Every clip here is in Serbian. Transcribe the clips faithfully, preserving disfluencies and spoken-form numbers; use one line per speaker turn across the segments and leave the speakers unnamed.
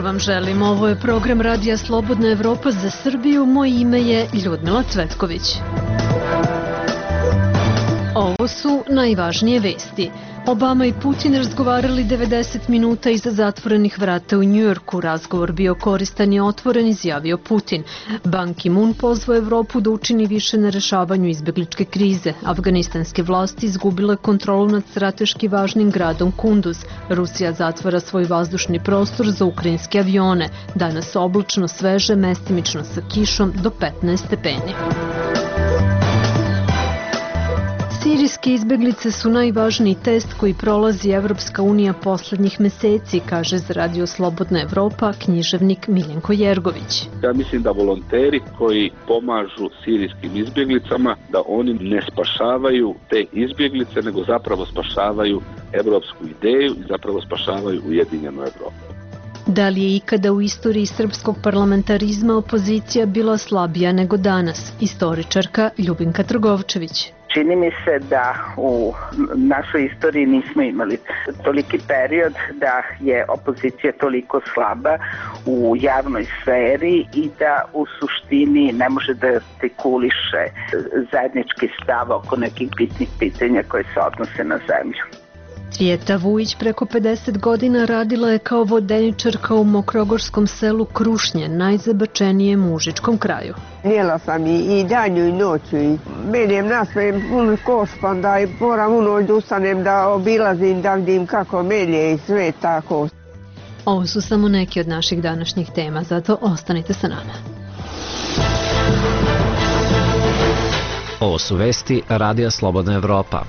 vam želim. Ovo je program Radija Slobodna Evropa za Srbiju. Moje ime je Ljudmila Cvetković. Ovo su najvažnije vesti. Obama i Putin razgovarali devedeset minuta iza zatvorenih vrata u Njujorku. Razgovor bio koristan i otvoren, izjavio Putin. Ban Ki-moon pozvao Evropu da učini više na rešavanju izbegličke krize. Afganistanske vlasti izgubile kontrolu nad strateški važnim gradom Kunduz. Rusija zatvara svoj vazdušni prostor za ukrajinske avione. Danas oblačno, sveže, mestimično sa kišom do petnaest stepeni. Sirijske izbeglice su najvažniji test koji prolazi Evropska unija poslednjih meseci, kaže za Radio Slobodna Evropa književnik Miljenko Jergović.
Ja mislim da volonteri koji pomažu sirijskim izbjeglicama, da oni ne spašavaju te izbjeglice, nego zapravo spašavaju evropsku ideju i zapravo spašavaju ujedinjenu Evropu.
Da li je ikada u istoriji srpskog parlamentarizma opozicija bila slabija nego danas? Istoričarka Ljubinka Trgovčević.
Čini mi se da u našoj istoriji nismo imali toliki period da je opozicija toliko slaba u javnoj sferi i da u suštini ne može da artikuliše zajednički stav oko nekih bitnih pitanja koje se odnose na zemlju.
Cvjeta Vujić preko pedeset godina radila je kao vodeničarka u mokrogorskom selu Krušnje, najzabačenijem u Užičkom kraju.
Jela sam i, i danju i noću i menjem nasmejem pun koš, pa onda i moram u noć da ustanem da obilazim, da vidim kako melje i sve tako.
Ovo su samo neke od naših današnjih tema, zato ostanite sa nama.
Ovo su vesti Radija Slobodna Evropa.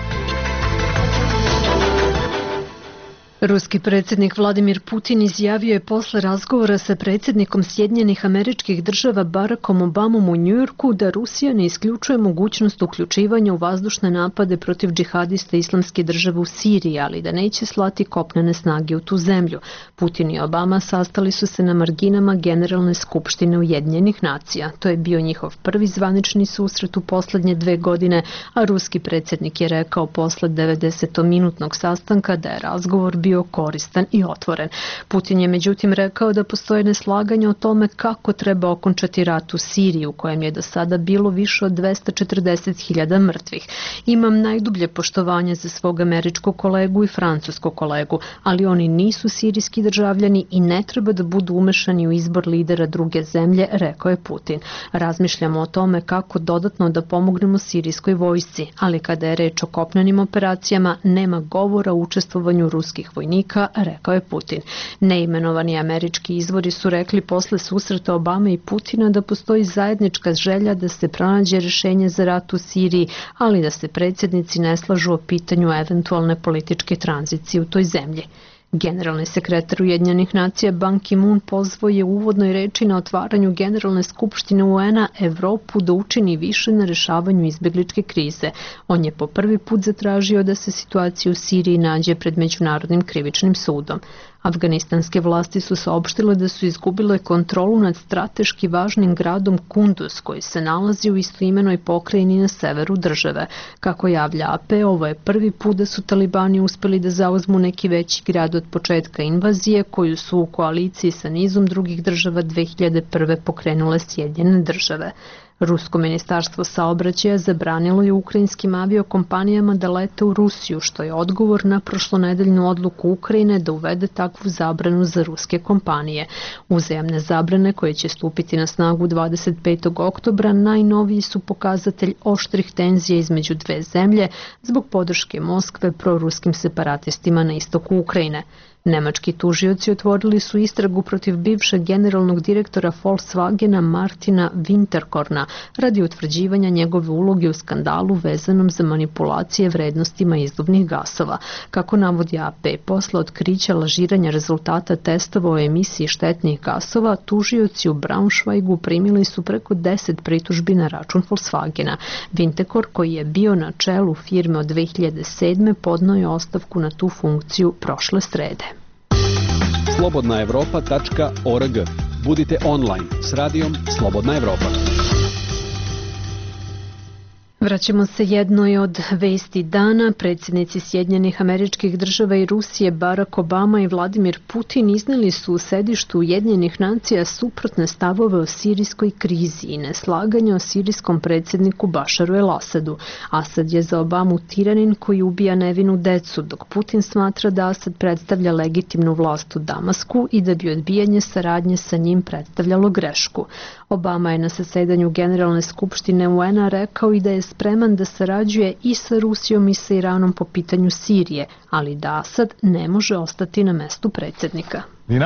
Ruski predsjednik Vladimir Putin izjavio je posle razgovora sa predsjednikom Sjedinjenih Američkih Država Barackom Obamom u Njujorku da Rusija ne isključuje mogućnost uključivanja u vazdušne napade protiv džihadista Islamske države u Siriji, ali da neće slati kopnene snage u tu zemlju. Putin i Obama sastali su se na marginama Generalne skupštine Ujedinjenih nacija. To je bio njihov prvi zvanični susret u poslednje dve godine, a ruski predsjednik je rekao posle devedesetominutnog sastanka da je razgovor bio koristan i otvoren. Putin je međutim rekao da postoje neslaganje o tome kako treba okončati rat u Siriji, u kojem je do sada bilo više od dvesta četrdeset hiljada mrtvih. Imam najdublje poštovanje za svog američkog kolegu i francuskog kolegu, ali oni nisu sirijski državljani i ne treba da budu umešani u izbor lidera druge zemlje, rekao je Putin. Razmišljamo o tome kako dodatno da pomognemo sirijskoj vojsci, ali kada je reč o kopnenim operacijama, nema govora o učestvovanju ruskih vojnika, rekao je Putin. Neimenovani američki izvori su rekli posle susreta Obame i Putina da postoji zajednička želja da se pronađe rešenje za rat u Siriji, ali da se predsjednici ne slažu o pitanju eventualne političke tranzicije u toj zemlji. Generalni sekretar Ujedinjenih nacija Ban Ki-moon pozvao je u uvodnoj reči na otvaranju Generalne skupštine U N-a Evropu da učini više na rešavanju izbegličke krize. On je po prvi put zatražio da se situacija u Siriji nađe pred Međunarodnim krivičnim sudom. Afganistanske vlasti su saopštile da su izgubile kontrolu nad strateški važnim gradom Kunduz, koji se nalazi u istoimenoj pokrajini na severu države. Kako javlja A P, ovo je prvi put da su talibani uspeli da zauzmu neki veći grad od početka invazije, koju su u koaliciji sa nizom drugih država dve hiljade prve pokrenule Sjedinjene države. Rusko ministarstvo saobraćaja zabranilo je ukrajinskim aviokompanijama da lete u Rusiju, što je odgovor na prošlonedeljnu odluku Ukrajine da uvede takvu zabranu za ruske kompanije. Uzajamne zabrane koje će stupiti na snagu dvadeset petog oktobra najnoviji su pokazatelj oštrih tenzija između dve zemlje zbog podrške Moskve proruskim separatistima na istoku Ukrajine. Nemački tužioci otvorili su istragu protiv bivšeg generalnog direktora Volkswagena Martina Winterkorna radi utvrđivanja njegove uloge u skandalu vezanom za manipulacije vrednostima izduvnih gasova. Kako navodi A P, posle otkrića lažiranja rezultata testova o emisiji štetnih gasova, tužioci u Braunschweigu primili su preko deset pritužbi na račun Volkswagena. Winterkorn, koji je bio na čelu firme od dve hiljade sedme, podneo je ostavku na tu funkciju prošle srede.
slobodna evropa tačka org. Budite online s radijom Slobodna Evropa.
Vraćamo se jednoj od vesti dana. Predsjednici Sjedinjenih Američkih Država i Rusije Barack Obama i Vladimir Putin iznijeli su u sedištu Ujedinjenih nacija suprotne stavove o sirijskoj krizi i neslaganje o sirijskom predsjedniku Bašaru el-Asadu. Asad je za Obamu tiranin koji ubija nevinu decu, dok Putin smatra da Asad predstavlja legitimnu vlast u Damasku i da bi odbijanje saradnje sa njim predstavljalo grešku. Obama je na zasedanju Generalne skupštine U N-a rekao i da je spreman da sarađuje i sa Rusijom i sa Iranom po pitanju Sirije, ali da Asad ne može ostati na mestu predsjednika.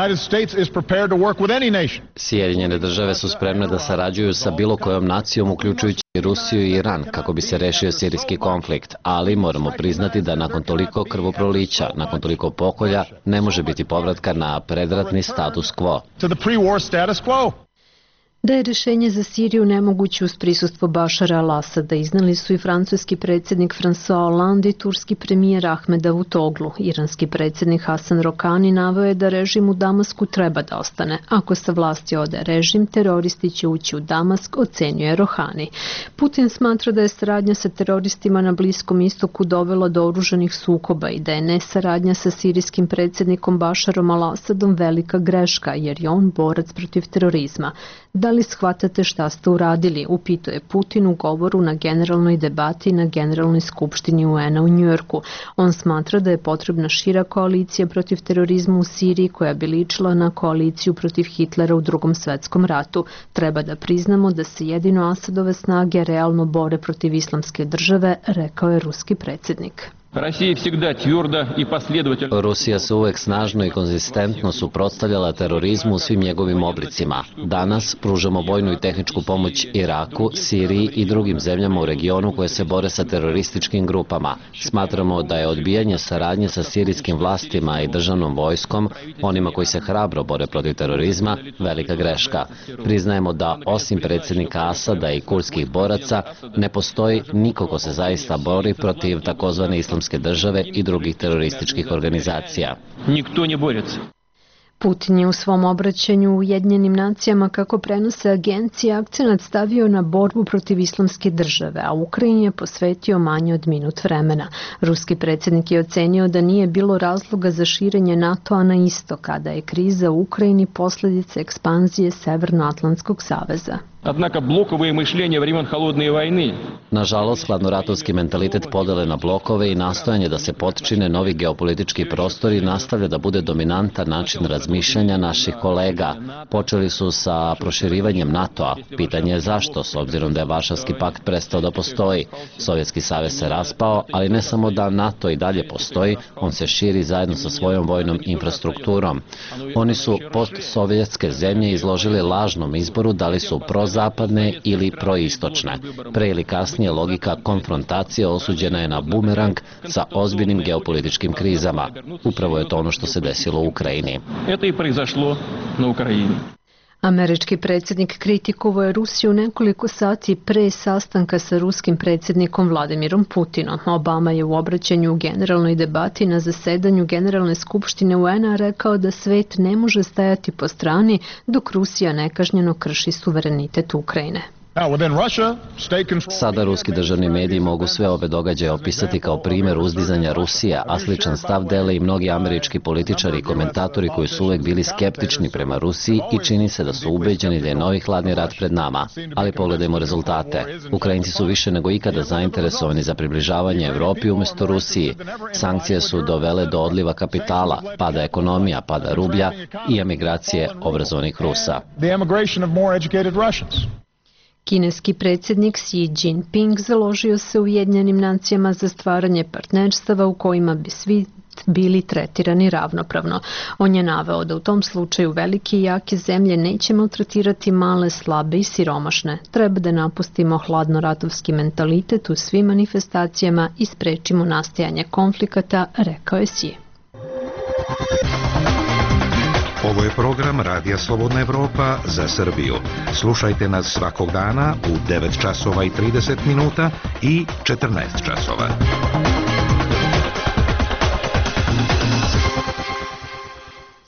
Sjedinjene države su spremne da sarađuju sa bilo kojom nacijom, uključujući Rusiju i Iran, kako bi se rešio sirijski konflikt, ali moramo priznati da nakon toliko krvoprolića, nakon toliko pokolja, ne može biti povratka na predratni status quo.
Da je rješenje za Siriju nemoguće uz prisustvo Bašara al-Asada, iznali su i francuski predsjednik François Hollande i turski premijer Ahmed Davutoglu. Iranski predsjednik Hasan Rohani naveo je da režim u Damasku treba da ostane. Ako sa vlasti ode režim, teroristi će ući u Damask, ocenjuje Rohani. Putin smatra da je saradnja sa teroristima na Bliskom istoku dovela do oružanih sukoba i da je nesaradnja sa sirijskim predsjednikom Bašarom al-Asadom velika greška, jer je on borac protiv terorizma. Da li shvatate šta ste uradili, upitao je Putin u govoru na generalnoj debati na Generalnoj skupštini U N-a u Njujorku. On smatra da je potrebna šira koalicija protiv terorizma u Siriji koja bi ličila na koaliciju protiv Hitlera u Drugom svetskom ratu. Treba da priznamo da se jedino Asadove snage realno bore protiv islamske države, rekao je ruski predsjednik.
Rusija se uvek snažno i konzistentno suprotstavljala terorizmu u svim njegovim oblicima. Danas pružamo vojnu i tehničku pomoć Iraku, Siriji i drugim zemljama u regionu koje se bore sa terorističkim grupama. Smatramo da je odbijanje saradnje sa sirijskim vlastima i državnom vojskom, onima koji se hrabro bore protiv terorizma, velika greška. Priznajemo da osim predsjednika Asada i kurdskih boraca ne postoji niko ko se zaista bori protiv takozvane islamske države i drugih terorističkih organizacija.
Nikto ne bori.
Putin je u svom obraćanju Ujedinjenim nacijama, kako prenose agencije, akcenat stavio na borbu protiv islamske države, a Ukrajini je posvetio manje od minut vremena. Ruski predsjednik je ocenio da nije bilo razloga za širenje NATO-a na istok, kada je kriza u Ukrajini posljedica ekspanzije Severnoatlantskog saveza.
Однако блоковое мышление времен холодной войны.
Nažalost, hladnoratovski mentalitet podele na blokove i nastojanje da se potčine novi geopolitički prostori nastavlja da bude dominantan način razmišljanja naših kolega. Počeli su sa proširivanjem NATO-a. Pitanje je zašto, s obzirom da je Varšavski pakt prestao da postoji. Sovjetski savez se raspao, ali ne samo da NATO i dalje postoji, on se širi zajedno sa svojom vojnom infrastrukturom. Oni su postsovjetske zemlje izložili lažnom izboru da li su pro zapadne ili proistočne. Pre ili kasnije logika konfrontacije osuđena je na bumerang sa ozbiljnim geopolitičkim krizama. Upravo je to ono što se desilo u Ukrajini.
Это и произошло на Украине.
Američki predsjednik kritikovao je Rusiju nekoliko sati pre sastanka sa ruskim predsjednikom Vladimirom Putinom. Obama je u obraćanju u generalnoj debati na zasedanju Generalne skupštine U N-a rekao da svet ne može stajati po strani dok Rusija nekažnjeno krši suverenitet Ukrajine.
Sada ruski državni mediji mogu sve ove događaje opisati kao primjer uzdizanja Rusije, a sličan stav dele i mnogi američki političari i komentatori koji su uvek bili skeptični prema Rusiji i čini se da su ubeđeni da je novi hladni rat pred nama. Ali pogledajmo rezultate. Ukrajinci su više nego ikada zainteresovani za približavanje Evropi umjesto Rusiji. Sankcije su dovele do odliva kapitala, pada ekonomija, pada rublja i emigracije obrazovanih Rusa.
Kineski predsjednik Xi Jinping založio se u Ujedinjenim nacijama za stvaranje partnerstava u kojima bi svi bili tretirani ravnopravno. On je naveo da u tom slučaju velike i jake zemlje neće maltretirati male, slabe i siromašne. Treba da napustimo hladnoratovski mentalitet u svim manifestacijama i sprečimo nastajanje konflikata, rekao je Xi.
Ovo je program Radija Slobodna Evropa za Srbiju. Slušajte nas svakog dana u devet časova i trideset minuta i četrnaest časova.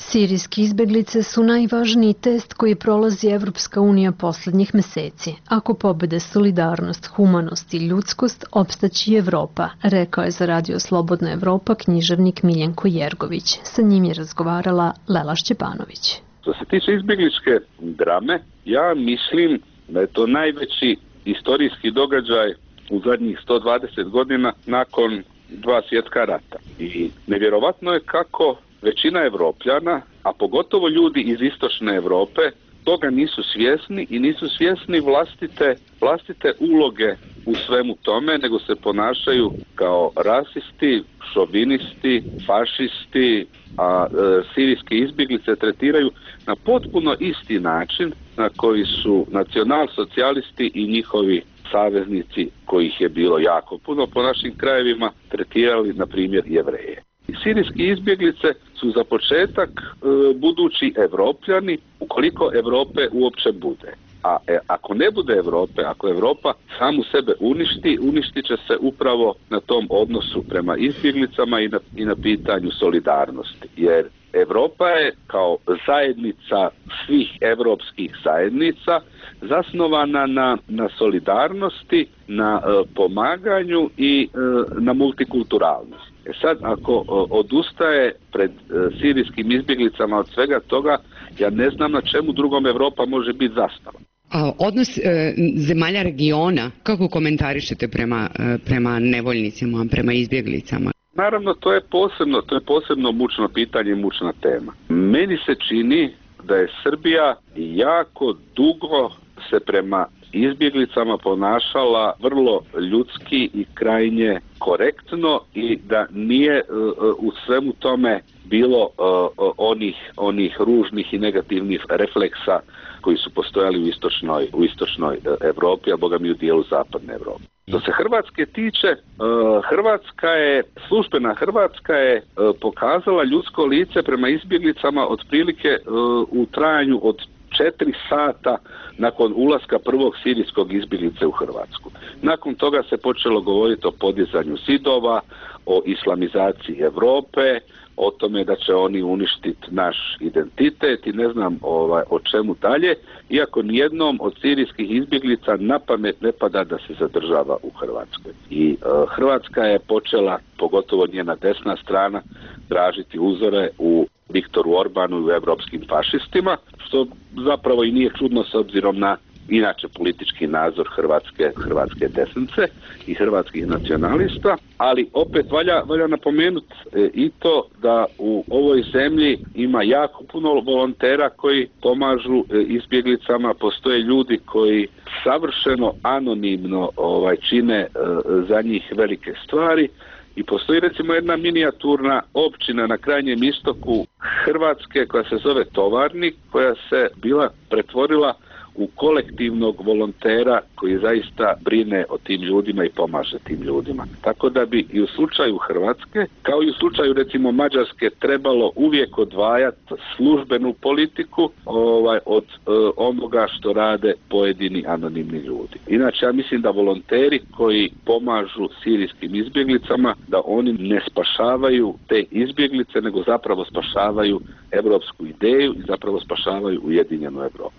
Sirijske izbeglice su najvažniji test koji prolazi Evropska unija posljednjih meseci. Ako pobede solidarnost, humanost i ljudskost, opstaći Evropa, rekao je za Radio Slobodna Evropa književnik Miljenko Jergović. Sa njim je razgovarala Lela Šćepanović.
Što se tiče izbjegličke drame, ja mislim da je to najveći istorijski događaj u zadnjih sto dvadeset godina nakon dva svjetska rata. I nevjerovatno je kako većina Evropljana, a pogotovo ljudi iz istočne Europe, toga nisu svjesni i nisu svjesni vlastite, vlastite uloge u svemu tome, nego se ponašaju kao rasisti, šovinisti, fašisti, a e, sirijske izbjeglice tretiraju na potpuno isti način na koji su nacionalsocijalisti i njihovi saveznici, kojih je bilo jako puno po našim krajevima, tretirali, na primjer, Jevreje. Sirijski izbjeglice su za početak e, budući Evropljani, ukoliko Europe uopće bude. A e, ako ne bude Europe, ako Europa samu sebe uništi, uništit će se upravo na tom odnosu prema izbjeglicama i na, i na pitanju solidarnosti. Jer Europa je kao zajednica svih europskih zajednica zasnovana na, na solidarnosti, na e, pomaganju i e, na multikulturalnosti. E sad, ako e, odustaje pred e, sirijskim izbjeglicama od svega toga, ja ne znam na čemu drugom Europa može biti zastava.
A odnos e, zemalja regiona, kako komentarišete prema, e, prema nevoljnicima, prema izbjeglicama?
Naravno, to je posebno, to je posebno mučno pitanje i mučna tema. Meni se čini da je Srbija jako dugo se prema izbjeglicama ponašala vrlo ljudski i krajnje korektno i da nije uh, u svemu tome bilo uh, onih, onih ružnih i negativnih refleksa koji su postojali u istočnoj, u istočnoj uh, Europi, a boga mi u dijelu zapadne Europe. Što se Hrvatske tiče, uh, Hrvatska je, službena Hrvatska je uh, pokazala ljudsko lice prema izbjeglicama otprilike uh, u trajanju od četiri sata nakon ulaska prvog sirijskog izbjeglice u Hrvatsku. Nakon toga se počelo govoriti o podizanju zidova, o islamizaciji Europe, o tome da će oni uništiti naš identitet i ne znam ovaj, o čemu dalje, iako nijednom od sirijskih izbjeglica na pamet ne pada da se zadržava u Hrvatskoj. I uh, Hrvatska je počela, pogotovo njena desna strana, tražiti uzore u Viktoru Orbanu i u evropskim fašistima, što zapravo i nije čudno s obzirom na inače politički nadzor hrvatske, hrvatske desnice i hrvatskih nacionalista, ali opet valja, valja napomenuti e, i to da u ovoj zemlji ima jako puno volontera koji pomažu e, izbjeglicama, postoje ljudi koji savršeno anonimno ovaj, čine e, za njih velike stvari. I postoji recimo jedna minijaturna općina na krajnjem istoku Hrvatske koja se zove Tovarnik, koja se bila pretvorila u kolektivnog volontera koji zaista brine o tim ljudima i pomaže tim ljudima. Tako da bi i u slučaju Hrvatske, kao i u slučaju recimo Mađarske, trebalo uvijek odvajati službenu politiku ovaj, od e, onoga što rade pojedini anonimni ljudi. Inače, ja mislim da volonteri koji pomažu sirijskim izbjeglicama, da oni ne spašavaju te izbjeglice, nego zapravo spašavaju evropsku ideju i zapravo spašavaju ujedinjenu Evropu.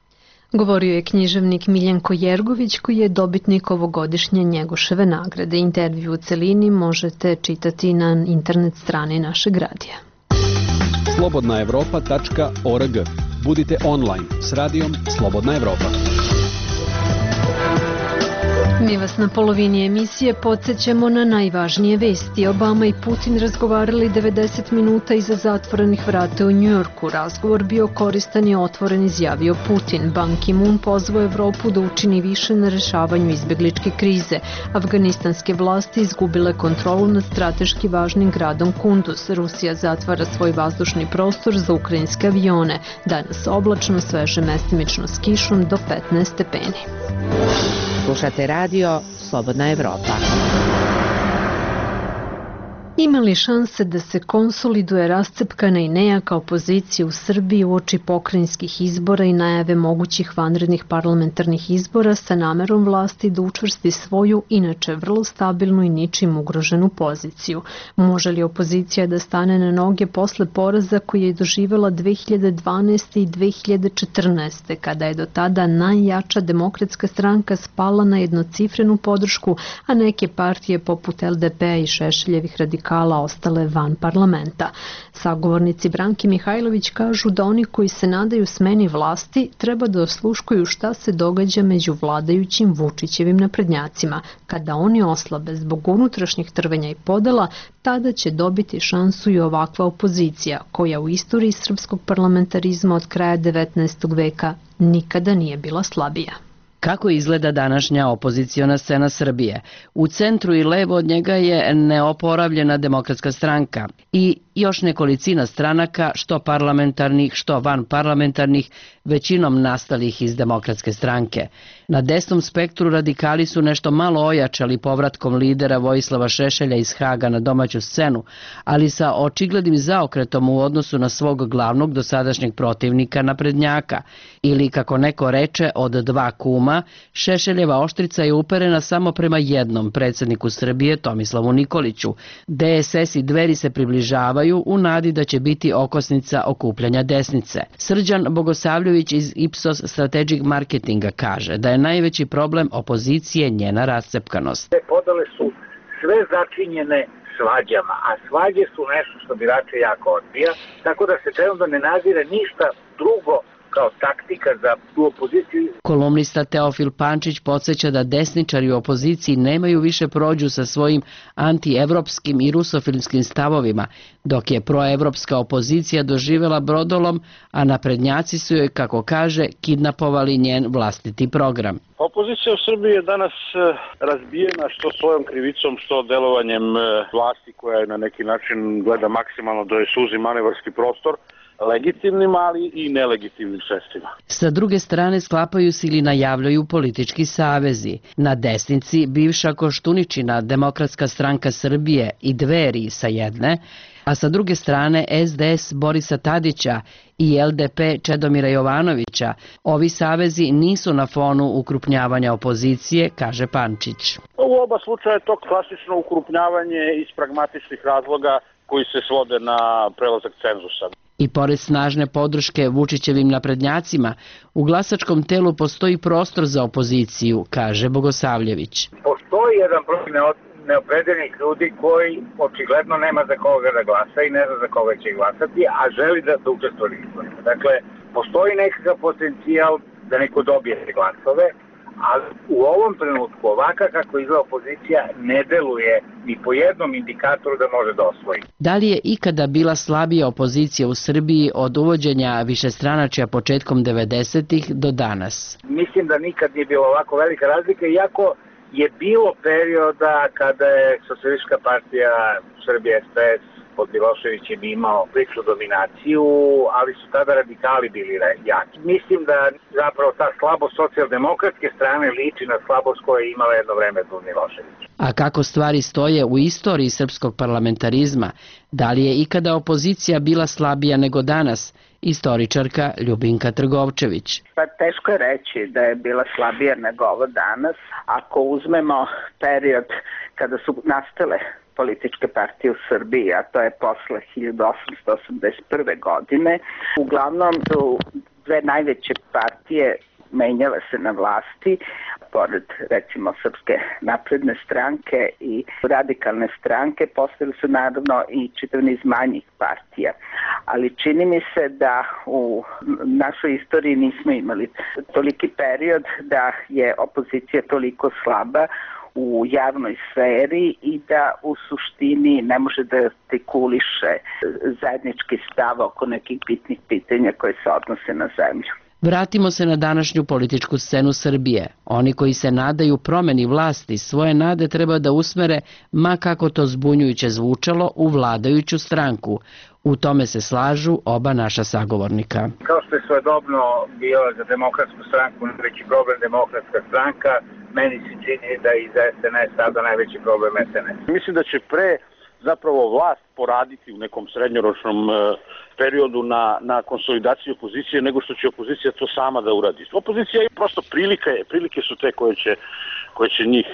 Govorio je književnik Miljenko Jergović, koji je dobitnik ovogodišnje Njegoševe nagrade. Intervju u celini možete čitati na internet strani našeg radija.
slobodna evropa tačka org. Budite online s radijom Slobodna Evropa.
Mi vas na polovini emisije podsjećamo na najvažnije vesti. Obama i Putin razgovarali devedeset minuta iza zatvorenih vrata u Njujorku. Razgovor bio koristan i otvoren, izjavio Putin. Ban Ki-moon pozvao Evropu da učini više na rešavanju izbegličke krize. Afganistanske vlasti izgubile kontrolu nad strateški važnim gradom Kunduz. Rusija zatvara svoj vazdušni prostor za ukrajinske avione. Danas oblačno, sveže mestimično s kišom do petnaest stepeni.
Slušate radio Slobodna Evropa.
Ima li šanse da se konsoliduje rascepkana i nejaka opozicija u Srbiji uoči pokrajinskih izbora i najave mogućih vanrednih parlamentarnih izbora sa namerom vlasti da učvrsti svoju, inače vrlo stabilnu i ničim ugroženu poziciju? Može li opozicija da stane na noge posle poraza koji je doživela dve hiljade dvanaeste. i dve hiljade četrnaeste. kada je do tada najjača Demokratska stranka spala na jednocifrenu podršku, a neke partije poput el de pe-a i Šešeljevih radikala ostale van parlamenta. Sagovornici Branki Mihajlović kažu da oni koji se nadaju smeni vlasti treba da osluškuju šta se događa među vladajućim Vučićevim naprednjacima. Kada oni oslabe zbog unutrašnjih trvenja i podela, tada će dobiti šansu i ovakva opozicija, koja u istoriji srpskog parlamentarizma od kraja devetnaestog veka nikada nije bila slabija.
Kako izgleda današnja opoziciona scena Srbije? U centru i levo od njega je neoporavljena Demokratska stranka i još nekolicina stranaka, što parlamentarnih, što vanparlamentarnih, većinom nastalih iz Demokratske stranke. Na desnom spektru radikali su nešto malo ojačali povratkom lidera Vojislava Šešelja iz Haga na domaću scenu, ali sa očiglednim zaokretom u odnosu na svog glavnog dosadašnjeg protivnika naprednjaka. Ili, kako neko reče, od dva kuma, Šešeljeva oštrica je uperena samo prema jednom predsjedniku Srbije, Tomislavu Nikoliću. de es es i Dveri se približavaju u nadi da će biti okosnica okupljanja desnice. Srđan Bogosavljević iz Ipsos Strategic Marketinga kaže da je najveći problem opozicije njena rascepkanost.
Te podele su sve začinjene svađama, a svađe su nešto što birače jako odbija, tako da se trenutno ne nazire ništa drugo kao taktika za tu opoziciju.
Kolumnista Teofil Pančić podsjeća da desničari u opoziciji nemaju više prođu sa svojim antievropskim i rusofilskim stavovima, dok je proevropska opozicija doživjela brodolom, a naprednjaci su joj, kako kaže, kidnapovali njen vlastiti program.
Opozicija u Srbiji je danas razbijena što svojom krivicom, što delovanjem vlasti koja je na neki način gleda maksimalno da je suzi manevarski prostor, legitimnim, ali i nelegitimnim sredstvima.
Sa druge strane sklapaju se ili najavljaju politički savezi. Na desnici bivša Koštuničina Demokratska stranka Srbije i Dveri sa jedne, a sa druge strane es de es Borisa Tadića i el de pe Čedomira Jovanovića. Ovi savezi nisu na fonu ukrupnjavanja opozicije, kaže Pančić.
U oba slučaja je to klasično ukrupnjavanje iz pragmatičnih razloga koji se svode na prelazak cenzusa.
I pored snažne podrške Vučićevim naprednjacima, u glasačkom telu postoji prostor za opoziciju, kaže Bogosavljević.
Postoji jedan broj neopredeljenih ljudi koji očigledno nema za koga da glasa i ne zna za koga će glasati, a želi da, da učestvuje u izborima. Dakle, postoji nekakav potencijal da neko dobije glasove, ali u ovom trenutku ovaka kako izgleda opozicija ne deluje ni po jednom indikatoru da može da osvoji.
Da li je ikada bila slabija opozicija u Srbiji od uvođenja višestranačja početkom devedesetih do danas?
Mislim da nikad nije bila ovako velika razlika, iako je bilo perioda kada je Socijalistička partija Srbije es pe es pod Miloševićem imao priču dominaciju, ali su tada radikali bili jaki. Mislim da zapravo ta slabost socijaldemokratske strane liči na slabost koja je imala jedno vreme pod Miloševićem.
A kako stvari stoje u istoriji srpskog parlamentarizma, da li je ikada opozicija bila slabija nego danas? Istoričarka Ljubinka Trgovčević.
Pa teško je reći da je bila slabija nego ovo danas. Ako uzmemo period kada su nastale političke partije u Srbiji, a to je posle hiljadu osamsto osamdeset prve. godine, uglavnom su dve najveće partije menjale se na vlasti, pored recimo Srpske napredne stranke i radikalne stranke, postali su naravno i čitav niz manjih partija. Ali čini mi se da u našoj istoriji nismo imali toliki period da je opozicija toliko slaba u javnoj sferi i da u suštini ne može da artikuliše zajednički stav oko nekih bitnih pitanja koje se odnose na zemlju.
Vratimo se na današnju političku scenu Srbije. Oni koji se nadaju promeni vlasti svoje nade treba da usmere, ma kako to zbunjujuće zvučalo, u vladajuću stranku. U tome se slažu oba naša sagovornika.
Kao što je svojedobno bio za Demokratsku stranku najveći problem Demokratska stranka, meni se čini da i za es en es sada najveći problem es en es.
Mislim da će pre zapravo vlast poraditi u nekom srednjoročnom periodu na, na konsolidaciji opozicije nego što će opozicija to sama da uradi. Opozicija je prosto prilike, prilike su te koje će, koje će njih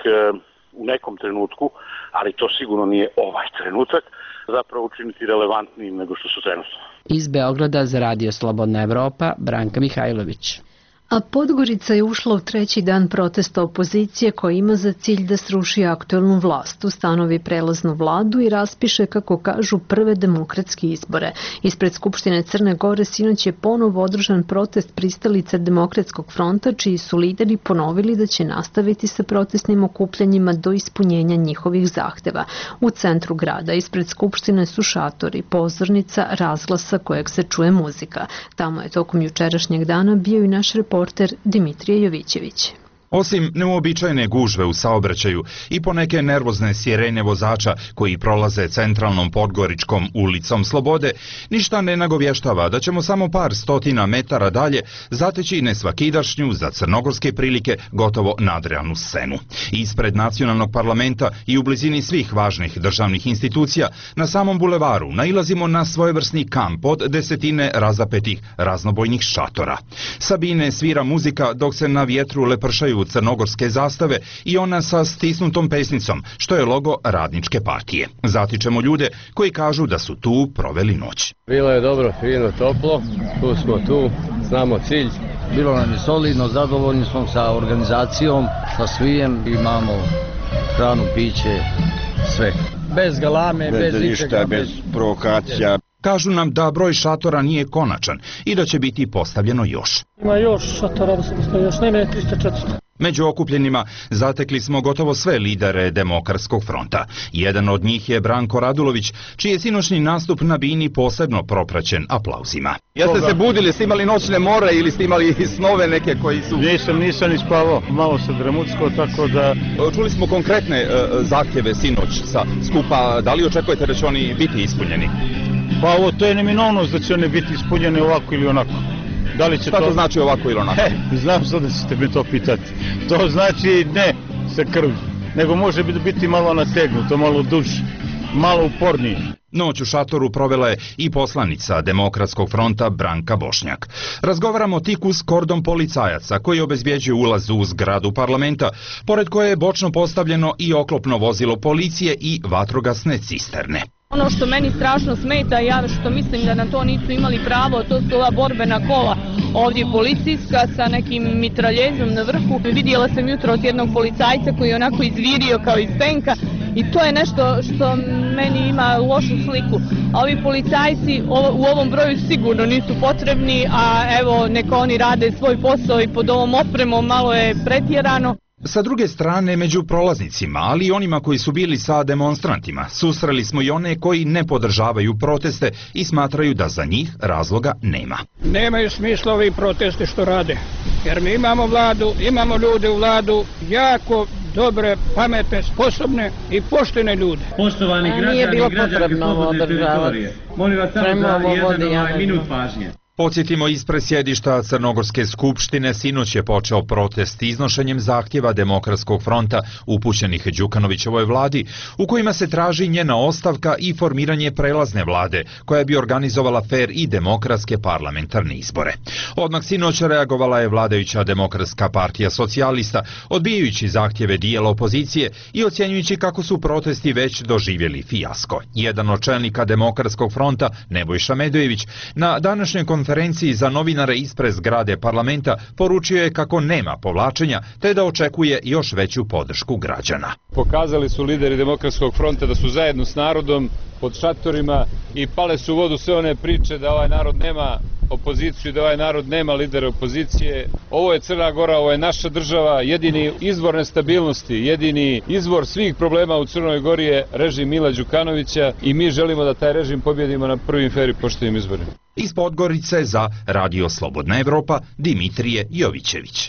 u nekom trenutku, ali to sigurno nije ovaj trenutak, zapravo učiniti relevantnijim nego što su trenutno.
Iz Beograda za Radio Slobodna Evropa, Branka Mihajlović.
A Podgorica je ušla u treći dan protesta opozicije koja ima za cilj da sruši aktuelnu vlast, ustanovi prelaznu vladu i raspiše, kako kažu, prve demokratske izbore. Ispred Skupštine Crne Gore sinoć je ponovo održan protest pristalica Demokratskog fronta, čiji su lideri ponovili da će nastaviti sa protestnim okupljanjima do ispunjenja njihovih zahteva. U centru grada ispred Skupštine su šatori, pozornica, razglasa kojeg se čuje muzika. Tamo je tokom jučerašnjeg dana bio i naš reporter Dimitrije Jovićević.
Osim neuobičajene gužve u saobraćaju i poneke nervozne sirene vozača koji prolaze centralnom Podgoričkom ulicom Slobode, ništa ne nagovještava da ćemo samo par stotina metara dalje zateći nesvakidašnju, za crnogorske prilike, gotovo nadrealnu scenu. Ispred nacionalnog parlamenta i u blizini svih važnih državnih institucija, na samom bulevaru nailazimo na svojevrsni kamp od desetine razapetih raznobojnih šatora. Sabine svira muzika dok se na vjetru lepršaju crnogorske zastave i ona sa stisnutom pesnicom, što je logo Radničke partije. Zatičemo ljude koji kažu da su tu proveli noć.
Bilo je dobro, fino, toplo, tu smo tu, znamo cilj.
Bilo nam je solidno, zadovoljni smo sa organizacijom, sa svijem, imamo hranu, piće, sve. Bez galame, bez, bez ništa, bez provokacija.
Kažu nam da broj šatora nije konačan i da će biti postavljeno još.
Ima još šatora da se postavi, još najmanje tristo četiristo.
Među okupljenima zatekli smo gotovo sve lidere Demokratskog fronta. Jedan od njih je Branko Radulović, čiji je sinoćni nastup na bini posebno propraćen aplauzima.
Jeste se budili, ste imali noćne more ili ste imali snove neke koji su...
Nisam, nisam ni spavao, malo se dremutsko, tako da...
Čuli smo konkretne uh, zahtjeve sinoć sa skupa, da li očekujete da će oni biti ispunjeni?
Pa ovo, to je neminovnost da će oni biti ispunjeni ovako ili onako. Da li će
Šta to... to znači ovako ili onako?
He, znam sad da ćete mi to pitati. To znači ne sa krvi, nego može biti malo nategnuto, malo duže, malo upornije.
Noć u šatoru provela je i poslanica Demokratskog fronta Branka Bošnjak. Razgovaramo tik uz kordon policajaca koji obezbjeđuje ulaz u zgradu parlamenta, pored koje je bočno postavljeno i oklopno vozilo policije i vatrogasne cisterne.
Ono što meni strašno smeta, ja što mislim da na to nisu imali pravo, to su ova borbena kola ovdje policijska sa nekim mitraljezom na vrhu. Vidjela sam jutro od jednog policajca koji je onako izvirio kao iz tenka i to je nešto što meni ima lošu sliku. A ovi policajci u ovom broju sigurno nisu potrebni, a evo neka oni rade svoj posao i pod ovom opremom malo je pretjerano.
Sa druge strane, među prolaznicima, ali i onima koji su bili sa demonstrantima, susreli smo i one koji ne podržavaju proteste i smatraju da za njih razloga nema.
Nemaju smisla ovi protesti što rade, jer mi imamo vladu, imamo ljude u vladu, jako dobre, pametne, sposobne i poštene ljude.
Poštovani građani i građanke slobodne teritorije, molim vas samo za jedan minut pažnje.
Podsjetimo, ispred sjedišta Crnogorske skupštine sinoć je počeo protest iznošenjem zahtjeva Demokratskog fronta upućenih Đukanovićevoj vladi, u kojima se traži njena ostavka i formiranje prelazne vlade, koja bi organizovala fer i demokratske parlamentarne izbore. Odmah sinoć reagovala je vladajuća Demokratska partija socijalista, odbijajući zahtjeve dijela opozicije i ocjenjujući kako su protesti već doživjeli fijasko. Jedan od čelnika Demokratskog fronta, Nebojša Medojević, na današnjoj konferenciji konferenciji za novinare ispred zgrade parlamenta poručio je kako nema povlačenja, te da očekuje još veću podršku građana.
Pokazali su lideri Demokratskog fronta da su zajedno s narodom pod šatorima i pale su u vodu sve one priče da ovaj narod nema opoziciju, da ovaj narod nema lidera opozicije. Ovo je Crna Gora, ovo je naša država, jedini izvor nestabilnosti, jedini izvor svih problema u Crnoj Gori je režim Mila Đukanovića i mi želimo da taj režim pobjedimo na prvim fer i poštenim izborima.
Iz Podgorice za Radio Slobodna Evropa, Dimitrije Jovićević.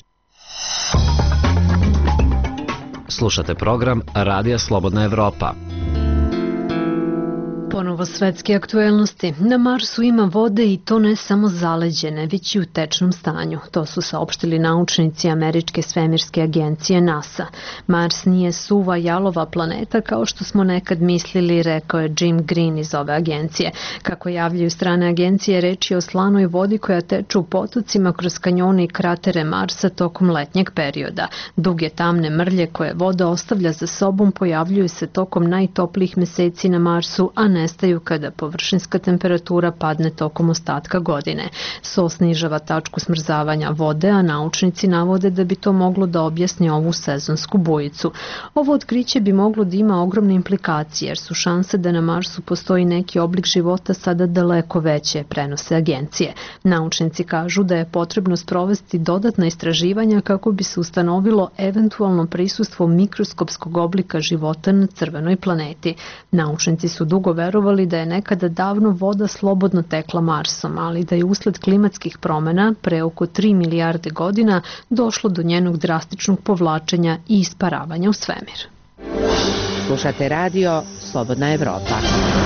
Slušate program Radija Slobodna Evropa.
Ponovo svetske aktuelnosti. Na Marsu ima vode i to ne samo zaleđene, već i u tečnom stanju. To su saopštili naučnici Američke svemirske agencije NASA. Mars nije suva jalova planeta kao što smo nekad mislili, rekao je Jim Green iz ove agencije. Kako javljaju strane agencije, reč je o slanoj vodi koja teče u potocima kroz kanjone i kratere Marsa tokom letnjeg perioda. Duge tamne mrlje koje voda ostavlja za sobom pojavljuju se tokom najtoplijih meseci na Marsu, a nestaju kada površinska temperatura padne tokom ostatka godine. So snižava tačku smrzavanja vode, a naučnici navode da bi to moglo da objasni ovu sezonsku bujicu. Ovo otkriće bi moglo da ima ogromne implikacije, jer su šanse da na Marsu postoji neki oblik života sada daleko veće, prenose agencije. Naučnici kažu da je potrebno sprovesti dodatna istraživanja kako bi se ustanovilo eventualno prisustvo mikroskopskog oblika života na crvenoj planeti. Naučnici su dugo verovali da je nekada davno voda slobodno tekla Marsom, ali da je usled klimatskih promena pre oko tri milijarde godina došlo do njenog drastičnog povlačenja i isparavanja u svemir.
Slušate radio Slobodna Evropa.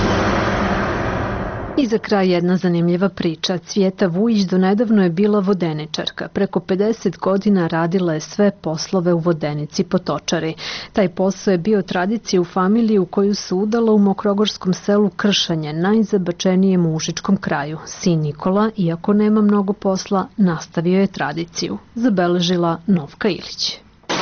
I za kraj jedna zanimljiva priča. Cvijeta Vujić donedavno je bila vodeničarka. Preko pedeset godina radila je sve poslove u vodenici Potočari. Taj posao je bio tradicija u familiji u koju se udala u mokrogorskom selu Kršanje, najzabačenijem u Užičkom kraju. Sin Nikola, iako nema mnogo posla, nastavio je tradiciju. Zabeležila Novka Ilić.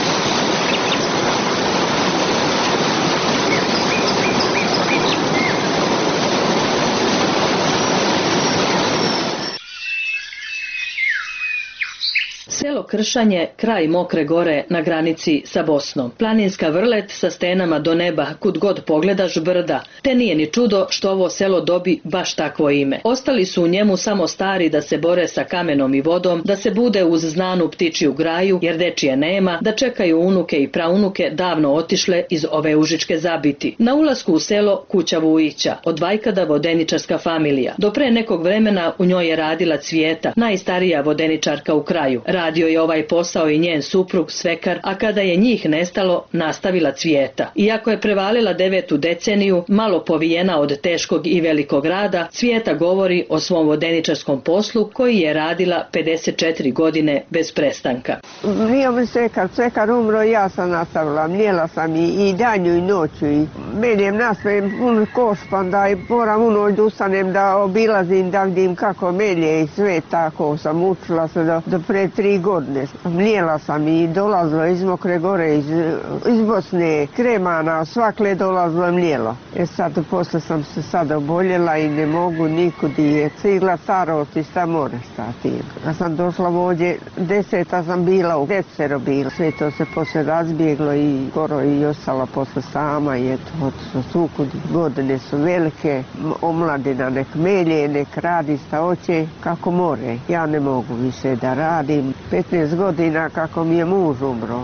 Selo Kršanje, kraj Mokre gore na granici sa Bosnom. Planinska vrlet sa stenama do neba, kud god pogledaš brda. Te nije ni čudo što ovo selo dobi baš takvo ime. Ostali su u njemu samo stari da se bore sa kamenom i vodom, da se bude uz znanu ptičiju graju, jer dečije nema, da čekaju unuke i praunuke davno otišle iz ove užičke zabiti. Na ulasku u selo kuća Vujića, od vajkada vodeničarska familija. Do pre nekog vremena u njoj je radila Cvijeta, najstarija vodeničarka u kraju. Radio je ovaj posao i njen suprug, svekar, a kada je njih nestalo, nastavila Cvijeta. Iako je prevalila devetu deceniju, malo povijena od teškog i velikog rada, Cvijeta govori o svom vodeničarskom poslu koji je radila pedeset četiri godine bez prestanka.
Nije mi svekar, svekar umro, ja sam nastavila, mljela sam i, i danju i noću. I meljem nastavim pun koš, pa da moram u noć da ustanem, da obilazim, da vidim kako melje i sve tako. Sam učila se do, do pre tri godine. Mlijela sam i dolazila iz Mokre gore, iz, iz Bosne, Kremana, svakle dolazilo mlijelo. E sad, posle sam se sad oboljela i ne mogu nikud je cigla starost i šta more stati. Ja sam došla ovdje, deseta sam bila, u desero bila. Sve to se posle razbjeglo i skoro i ostala posle sama i eto, sukud, godine su velike, omladina nek melje, nek radi šta hoće, kako more. Ja ne mogu više da radim. petnaest godina kako mi je muž umro.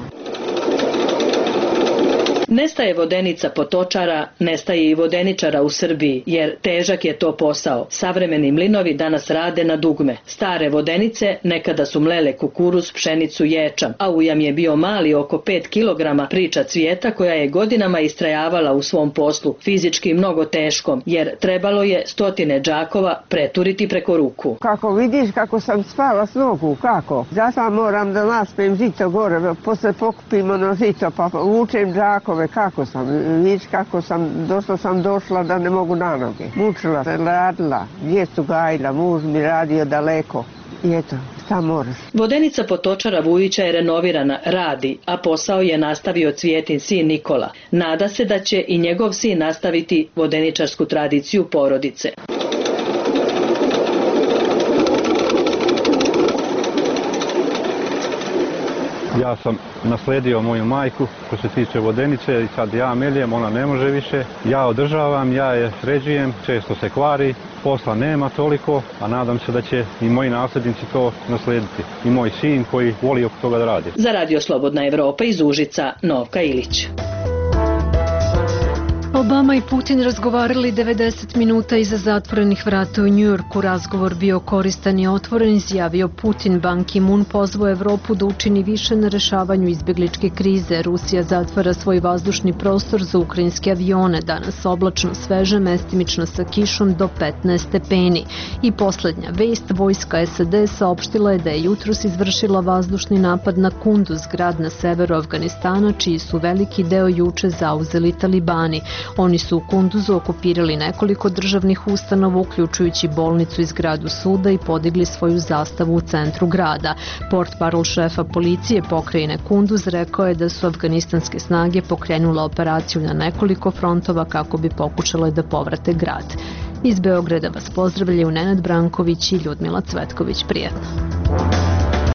Nestaje vodenica Potočara, nestaje i vodeničara u Srbiji, jer težak je to posao. Savremeni mlinovi danas rade na dugme. Stare vodenice nekada su mlele kukuruz, pšenicu, ječam, a ujam je bio mali oko pet kilograma, priča Cvijeta koja je godinama istrajavala u svom poslu, fizički mnogo teškom, jer trebalo je stotine džakova preturiti preko ruku.
Kako vidiš kako sam spala s nogu, kako? Zato moram da naspem žito gore, posle pokupim ono žito pa vučem džakove. Kako sam, vidiš kako sam, došla sam došla da ne mogu na noge. Mučila se, radila, djecu gajila, muž mi radio daleko. I eto, šta moraš?
Vodenica Potočara Vujića je renovirana, radi, a posao je nastavio Cvijetin sin Nikola. Nada se da će i njegov sin nastaviti vodeničarsku tradiciju porodice.
Ja sam nasledio moju majku što se tiče vodenice i sad ja meljem, ona ne može više. Ja održavam, ja je sređujem, često se kvari, posla nema toliko, a nadam se da će i moji nasljednici to naslediti. I moj sin koji voli oko toga da radi.
Za Radio Slobodna Evropa iz Užica, Novka Ilić.
Obama i Putin razgovarali devedeset minuta iza zatvorenih vrata u Njujorku. Razgovor bio koristan i otvoren, izjavio Putin. Ban Ki-moon pozvao Evropu da učini više na rešavanju izbegličke krize. Rusija zatvara svoj vazdušni prostor za ukrajinske avione. Danas oblačno, sveže, mestimično sa kišom do petnaest stepeni. I poslednja vest, vojska S A D saopštila je da je jutros izvršila vazdušni napad na Kunduz, grad na severu Afganistana, čiji su veliki deo juče zauzeli talibani. Oni su u Kunduzu okupirali nekoliko državnih ustanova, uključujući bolnicu i zgradu suda, i podigli svoju zastavu u centru grada. Portparol šefa policije pokrajine Kunduz rekao je da su afganistanske snage pokrenule operaciju na nekoliko frontova kako bi pokušale da povrate grad. Iz Beograda vas pozdravljaju Nenad Branković i Ljudmila Cvetković. Prijetno.